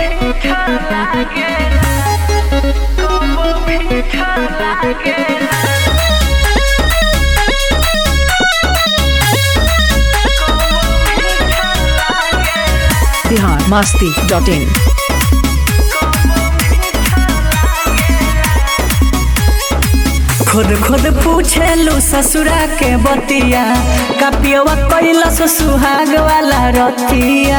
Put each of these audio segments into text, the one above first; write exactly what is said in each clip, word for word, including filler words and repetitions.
Bihar Masti dot इन। खुद खुद पूछेलू ससुरा के बतिया कपियवा कैलस सुहाग वाला रतिया।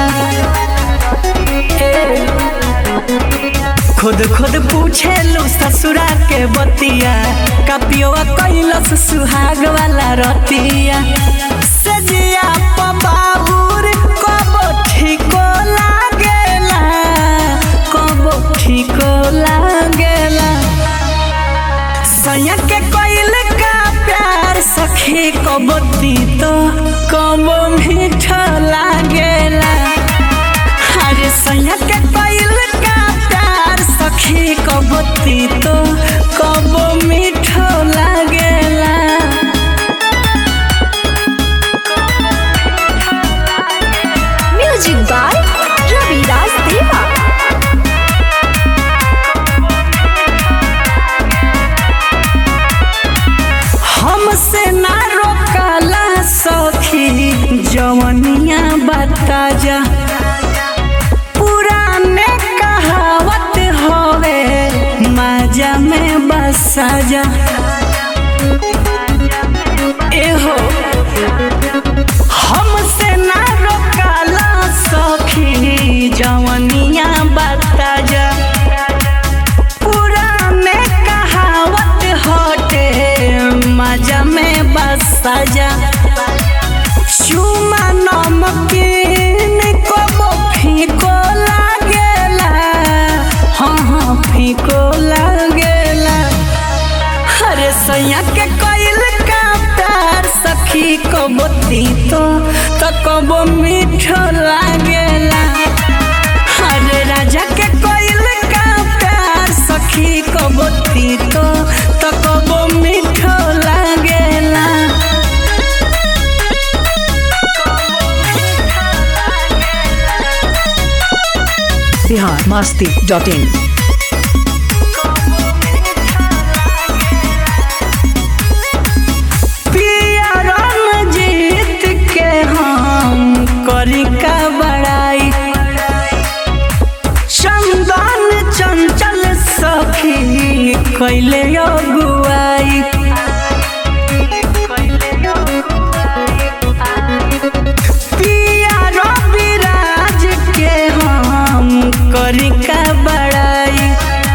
खुद खुद पूछेलू ससुरा के बतिया कपियवा कैलस सुहाग वाला रतिया। सजिया पबाबूर कबो ठीको लागेला कबो ठीको लागेला। सैया के कोइल का प्यार सखी कबो तीतो कबो मीठा लागेला। अरे सैया के कोइल का प्यार सखी कबो तीतो कबो मीठा लागेला। म्यूजिक बाय रविराज देवा। हमसे ना रोकला सखी जवनिया बता जा। पुराने कहावत होवे माजा में बसा जा। एहो हमसे ना रोकला सखी जवनिया बता जा। पुराने कहावत होते मजा में बसा जा। चुमा नमकीन कबो फीको लागेला हाँ हाँ फीको लागेला। अरे सैया के कोइल का प्यार सखी कबो तीतो तो कबो मीठो लागेला। अरे राजा के कोइल का प्यार सखी कबो तीतो तो कबो मीठो लागेला। Bihar Masti dot in. पिया रणजीत के हम करी का बड़ाई। चंदन चंचल सखी कैले अगुआई। पिया रविराज के हम करी का बड़ाई।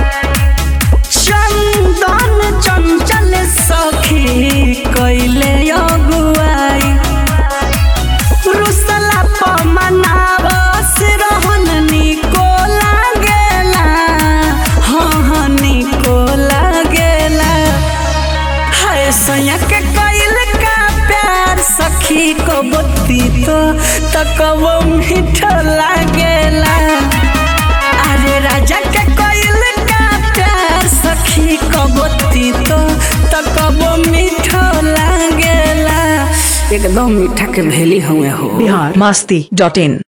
चंदन चंचल सखी कैले अगुआई। रुसला पमनावस रहन निको लागेला हाँ हाँ निको लागेला। हाय सैया के कैल का प्यार सखी कबो तीतो तो कबो मीठो लागेला। अरे राजा के कैल का प्यार सखी कबो तीतो तो कबो मीठो लागेला। एकदम मीठा के भेली हुए हो। बिहार मस्ती डॉट इन।